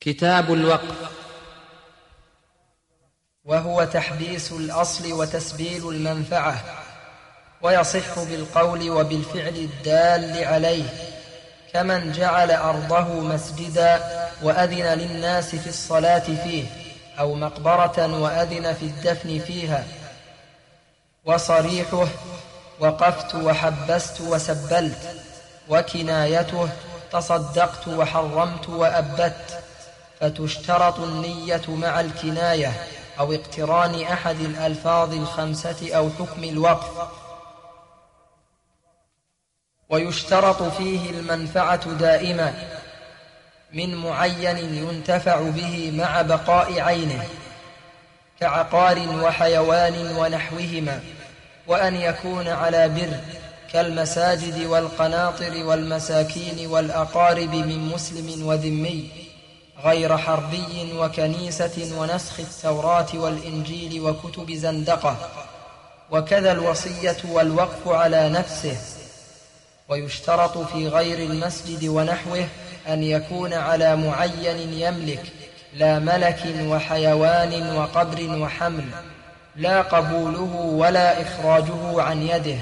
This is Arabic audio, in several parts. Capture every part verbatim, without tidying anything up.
كتاب الوقف. وهو تحبيس الأصل وتسبيل المنفعة، ويصح بالقول وبالفعل الدال عليه، كمن جعل أرضه مسجدا وأذن للناس في الصلاة فيه، أو مقبرة وأذن في الدفن فيها. وصريحه وقفت وحبست وسبلت، وكنايته تصدقت وحرمت وأبت، فتشترط النية مع الكناية أو اقتران أحد الألفاظ الخمسة أو حكم الوقف. ويشترط فيه المنفعة دائما من معين ينتفع به مع بقاء عينه، كعقار وحيوان ونحوهما، وأن يكون على بر كالمساجد والقناطر والمساكين والأقارب من مسلم وذمي، غير حربي وكنيسة ونسخ التوراة والإنجيل وكتب زندقة، وكذا الوصية والوقف على نفسه. ويشترط في غير المسجد ونحوه أن يكون على معين يملك، لا ملك وحيوان وقبر وحمل، لا قبوله ولا إخراجه عن يده.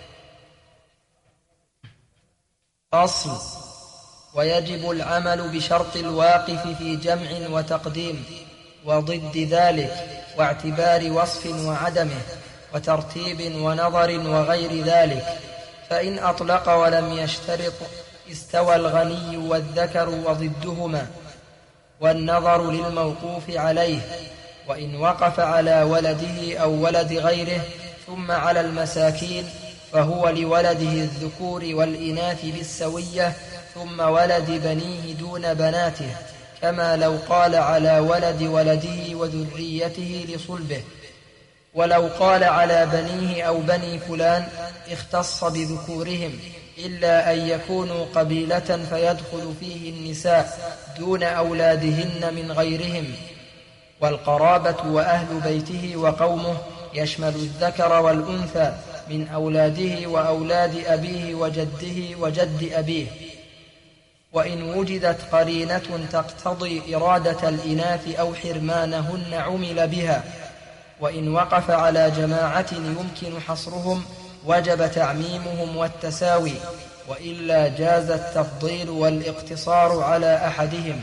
أصل. ويجب العمل بشرط الواقف في جمع وتقديم وضد ذلك، واعتبار وصف وعدمه، وترتيب ونظر وغير ذلك. فإن أطلق ولم يشترط استوى الغني والذكر وضدهما، والنظر للموقوف عليه. وإن وقف على ولده أو ولد غيره ثم على المساكين فهو لولده الذكور والإناث بالسوية، ثم ولد بنيه دون بناته، كما لو قال على ولد ولده وذريته لصلبه. ولو قال على بنيه أو بني فلان اختص بذكورهم، إلا أن يكونوا قبيلة فيدخل فيه النساء دون أولادهن من غيرهم. والقرابة وأهل بيته وقومه يشمل الذكر والأنثى من أولاده وأولاد أبيه وجده وجد أبيه. وإن وجدت قرينة تقتضي إرادة الإناث أو حرمانهن عمل بها. وإن وقف على جماعة يمكن حصرهم وجب تعميمهم والتساوي، وإلا جاز التفضيل والاقتصار على أحدهم.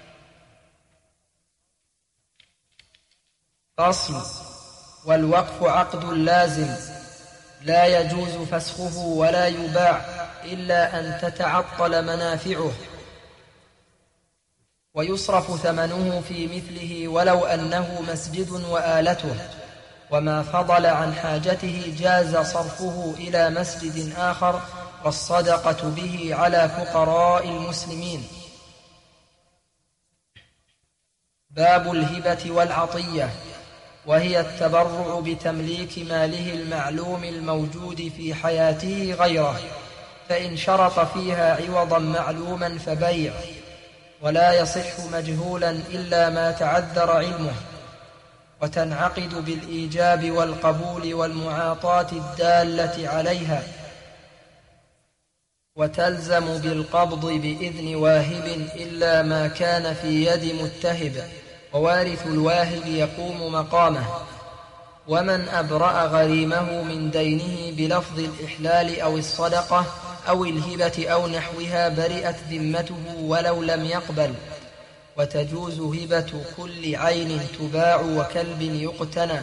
أصل. والوقف عقد لازم لا يجوز فسخه ولا يباع إلا أن تتعطل منافعه، ويصرف ثمنه في مثله ولو أنه مسجد وآلته. وما فضل عن حاجته جاز صرفه إلى مسجد آخر والصدقة به على فقراء المسلمين. باب الهبة والعطية، وهي التبرع بتمليك ماله المعلوم الموجود في حياته غيره، فإن شرط فيها عوضا معلوما فبيع، ولا يصح مجهولا إلا ما تعذر علمه. وتنعقد بالإيجاب والقبول والمعاطاة الدالة عليها، وتلزم بالقبض بإذن واهب إلا ما كان في يد متهب، ووارث الواهب يقوم مقامه. ومن أبرأ غريمه من دينه بلفظ الإحلال أو الصدقة أو الهبة أو نحوها برئت ذمته ولو لم يقبل. وتجوز هبة كل عين تباع وكلب يقتنى.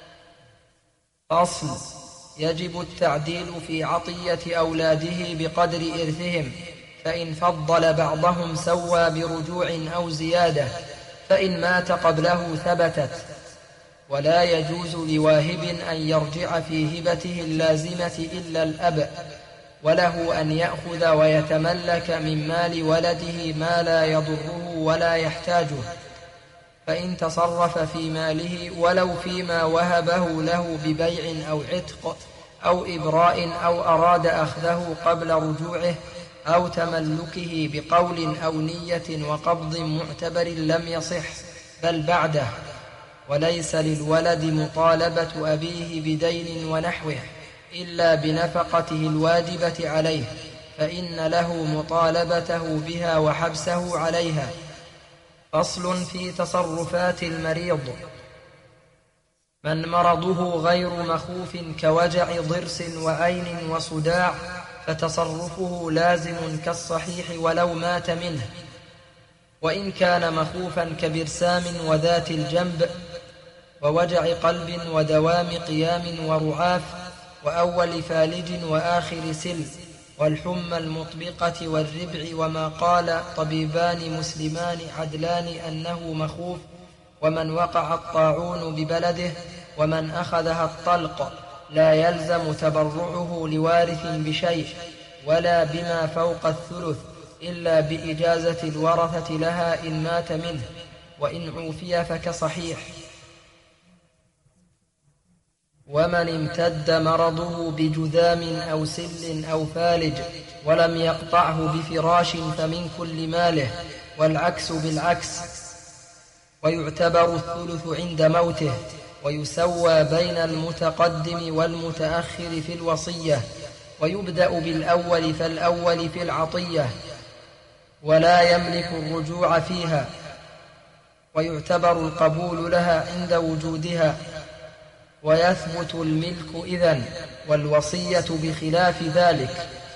أصل. يجب التعديل في عطية أولاده بقدر إرثهم، فإن فضل بعضهم سوى برجوع أو زيادة، فإن مات قبله ثبتت. ولا يجوز لواهب أن يرجع في هبته اللازمة إلا الأب، وله أن يأخذ ويتملك من مال ولده ما لا يضره ولا يحتاجه، فإن تصرف في ماله ولو فيما وهبه له ببيع أو عتق أو إبراء، أو أراد أخذه قبل رجوعه أو تملكه بقول أو نية وقبض معتبر لم يصح، بل بعده. وليس للولد مطالبة أبيه بدين ونحوه إلا بنفقته الواجبة عليه، فإن له مطالبته بها وحبسه عليها. فصل في تصرفات المريض. من مرضه غير مخوف كوجع ضرس وأين وصداع فتصرفه لازم كالصحيح ولو مات منه، وإن كان مخوفا كبرسام وذات الجنب ووجع قلب ودوام قيام ورعاف وأول فالج وآخر سل والحمى المطبقة والربع، وما قال طبيبان مسلمان عدلان أنه مخوف، ومن وقع الطاعون ببلده ومن أخذها الطلق لا يلزم تبرعه لوارث بشيء ولا بما فوق الثلث إلا بإجازة الورثة لها إن مات منه، وإن عوفي فكصحيح. ومن امتد مرضه بجذام أو سل أو فالج ولم يقطعه بفراش فمن كل ماله، والعكس بالعكس، ويعتبر الثلث عند موته، ويسوى بين المتقدم والمتأخر في الوصية، ويبدأ بالأول فالأول في العطية ولا يملك الرجوع فيها، ويعتبر القبول لها عند وجودها، ويثبت الملك إذن، والوصية بخلاف ذلك.